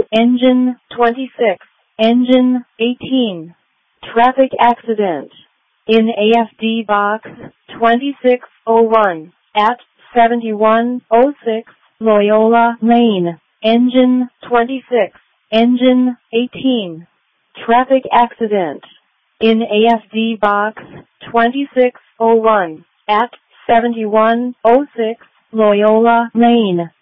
Engine 26, Engine 18. Traffic accident. In AFD box 2601 at 7106 Loyola Lane. Engine 26, Engine 18. Traffic accident. In AFD box 2601 at 7106 Loyola Lane.